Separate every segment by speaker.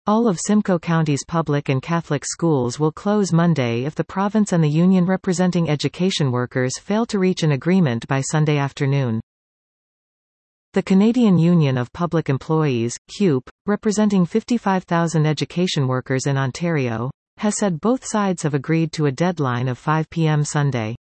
Speaker 1: All of Simcoe County's public and Catholic schools will close Monday if the province and the union representing education workers fail to reach an agreement by Sunday afternoon. The Canadian Union of Public Employees, CUPE, representing 55,000 education workers in Ontario, has said both sides have agreed to a deadline of 5 p.m. Sunday.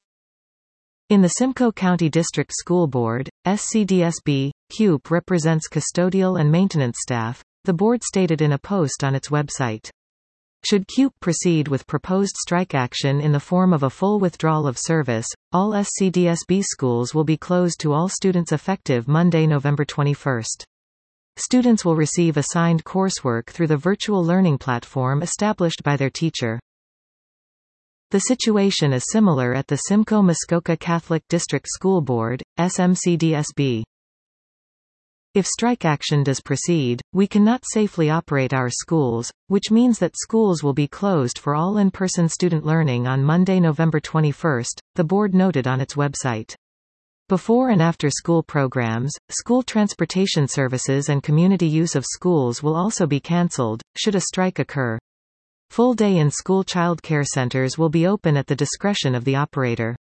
Speaker 1: In the Simcoe County District School Board, SCDSB, CUPE represents custodial and maintenance staff, the board stated in a post on its website. Should CUPE proceed with proposed strike action in the form of a full withdrawal of service, all SCDSB schools will be closed to all students effective Monday, November 21. Students will receive assigned coursework through the virtual learning platform established by their teacher. The situation is similar at the Simcoe-Muskoka Catholic District School Board, SMCDSB. If strike action does proceed, we cannot safely operate our schools, which means that schools will be closed for all in-person student learning on Monday, November 21, the board noted on its website. Before and after school programs, school transportation services and community use of schools will also be cancelled, should a strike occur. Full day in school child care centers will be open at the discretion of the operator.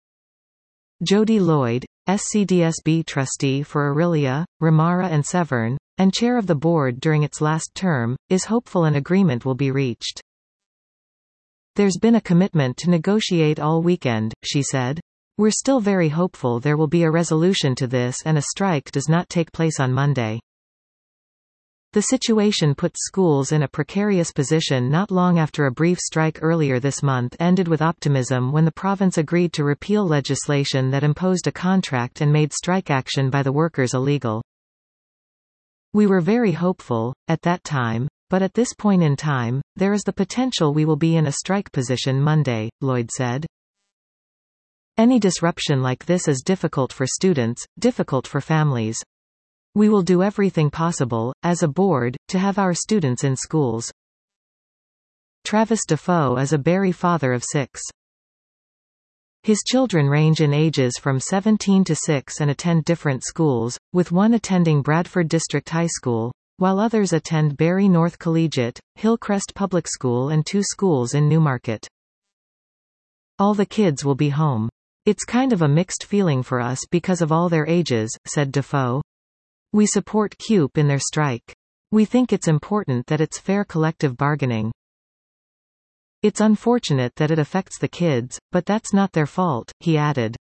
Speaker 1: Jody Lloyd, SCDSB trustee for Orillia, Ramara and Severn, and chair of the board during its last term, is hopeful an agreement will be reached. There's been a commitment to negotiate all weekend, she said. We're still very hopeful there will be a resolution to this and a strike does not take place on Monday. The situation puts schools in a precarious position not long after a brief strike earlier this month ended with optimism when the province agreed to repeal legislation that imposed a contract and made strike action by the workers illegal. We were very hopeful, at that time, but at this point in time, there is the potential we will be in a strike position Monday, Lloyd said. Any disruption like this is difficult for students, difficult for families. We will do everything possible, as a board, to have our students in schools. Travis Defoe is a Barrie father of 6. His children range in ages from 17 to 6 and attend different schools, with one attending Bradford District High School, while others attend Barrie North Collegiate, Hillcrest Public School and 2 schools in Newmarket. All the kids will be home. It's kind of a mixed feeling for us because of all their ages, said Defoe. We support CUPE in their strike. We think it's important that it's fair collective bargaining. It's unfortunate that it affects the kids, but that's not their fault, he added.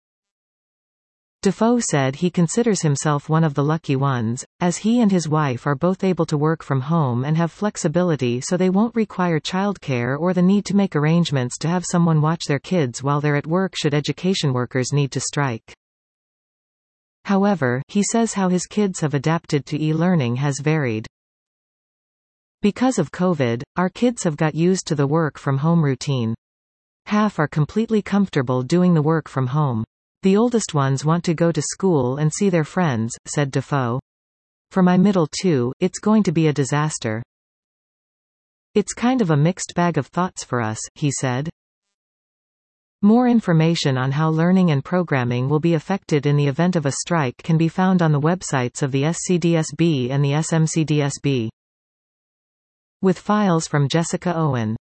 Speaker 1: Defoe said he considers himself one of the lucky ones, as he and his wife are both able to work from home and have flexibility so they won't require childcare or the need to make arrangements to have someone watch their kids while they're at work should education workers need to strike. However, he says how his kids have adapted to e-learning has varied. Because of COVID, our kids have got used to the work-from-home routine. Half are completely comfortable doing the work from home. The oldest ones want to go to school and see their friends, said Defoe. For my middle 2, it's going to be a disaster. It's kind of a mixed bag of thoughts for us, he said. More information on how learning and programming will be affected in the event of a strike can be found on the websites of the SCDSB and the SMCDSB. With files from Jessica Owen.